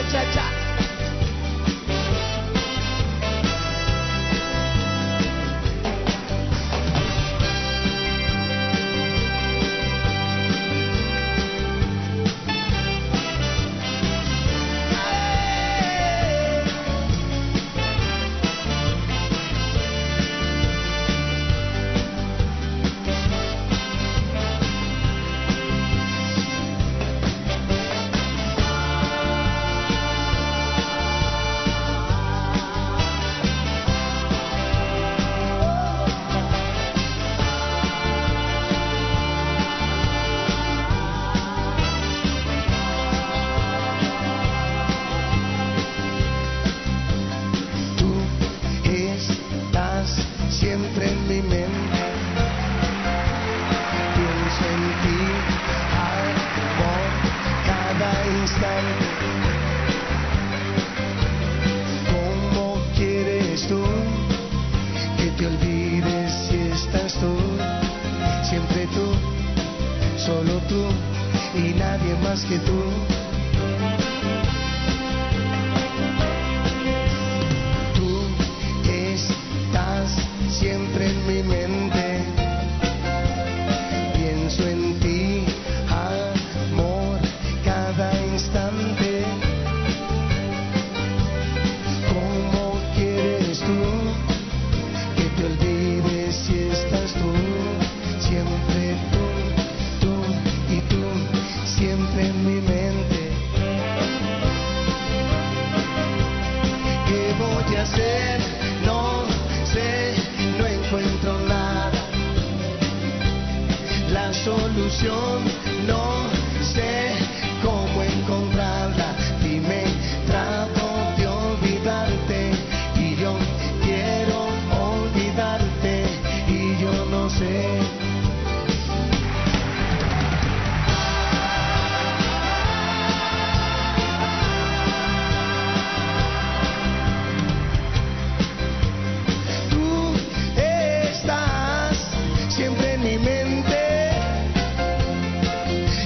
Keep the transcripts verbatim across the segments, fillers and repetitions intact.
muchacha. Siempre en mi mente, pienso en ti, amor, cada instante. ¿Cómo quieres tú que te olvides si estás tú? Siempre tú, solo tú y nadie más que tú. Siempre en mi mente, pienso en ti, amor, cada instante. ¿Cómo quieres tú que te olvides si estás tú? Siempre tú, tú y tú, siempre en mi mente. ¿Qué voy a hacer? No sé. No encuentro nada, la solución no sé cómo encontrarla. Dime, trato de olvidarte y yo quiero olvidarte y yo no sé. Siempre en mi mente,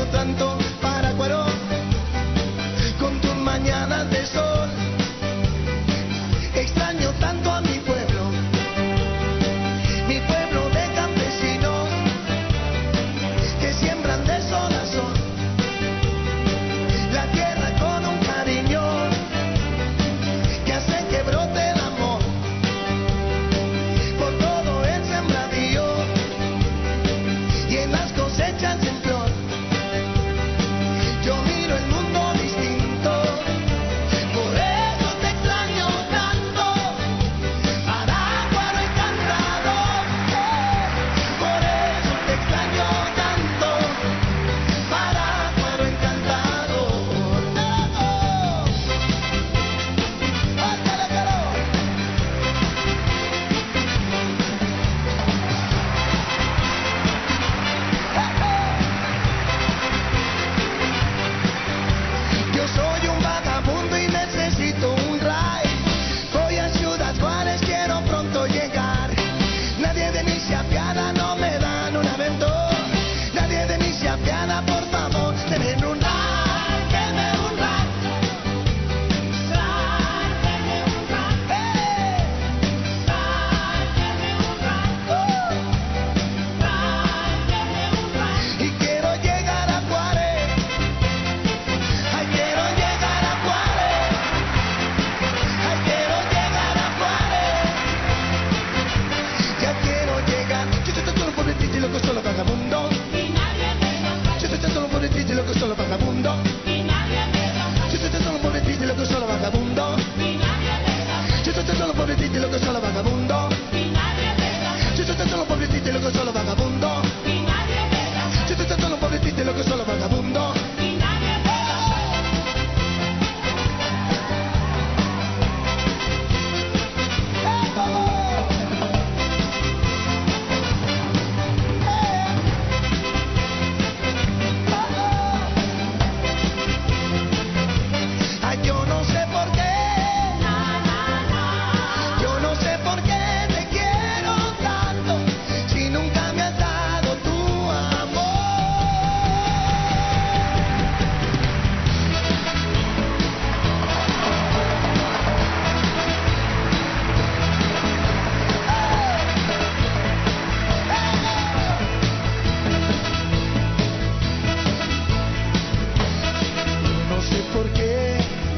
tanto para Cuarón, con tus mañanas de sol. Extraño tanto a mi pueblo, mi pueblo de campesinos que siembran de sol a sol la tierra con un cariño que hace que brote el amor por todo el sembradío y en las cosechas en flor. Yo miro el mundo distinto, por eso te extraño tanto. Parácuaro encantador, eh, por eso te extraño tanto. Parácuaro encantador. Oh, ¡ay, caro, caro! Yo soy un vagabundo y necesito un ride. Voy a Ciudad Juárez, quiero pronto llegar. Nadie de mí se apiada, no me dan un aventón. Nadie de mí se apiada, por favor, denme un ride, denme un ride. Ride, denme un ride. ¡Eh! Ride, denme un ride. ¡Uh! Ride, denme un ride. Y quiero llegar a Juárez. Ay, quiero llegar a Juárez. Ay, quiero llegar a Juárez. Ya quiero llegar. Yo estoy solo por ti, loco, solo vagabundo. Yo estoy solo por ti, loco, solo vagabundo. Yo estoy solo por ti, loco, solo vagabundo. Yo estoy solo por ti, loco, solo vagabundo. Yo estoy solo por ti, loco, solo vagabundo. Yo estoy solo por ti, loco, solo vagabundo. Ay, yo no sé por qué, yo no sé por qué te quiero tanto, si nunca me has dado tu amor. Yo no sé por qué,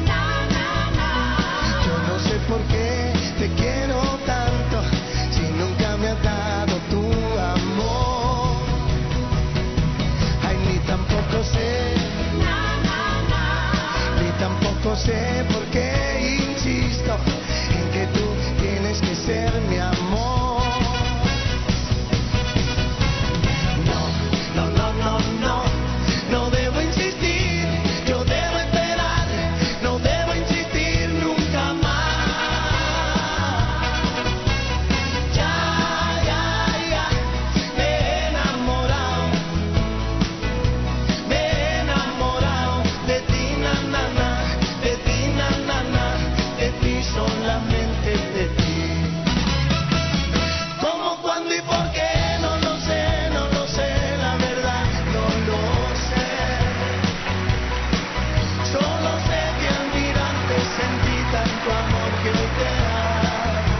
yo no sé por qué te quiero tanto, si nunca me has dado tu amor. Ay, ni tampoco sé, ni tampoco sé por qué insisto en que tú tienes que ser mi amor. No, no, no, no, no, no debo insistir, yo debo esperar, no debo insistir nunca más. Ya, ya, ya, me he enamorado, me he enamorado de ti, na, na, na, de ti, na, na, na, de ti, solamente de ti. ¿Cómo, cuándo y por qué? No lo sé, no lo sé, la verdad, no lo sé. Solo sé que al mirarte sentí tanto amor que hoy te amo.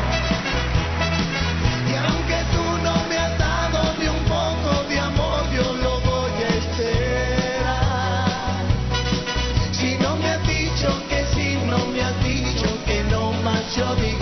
Y aunque tú no me has dado ni un poco de amor, yo lo voy a esperar. Si no me has dicho que sí, no me has dicho que no, más yo digo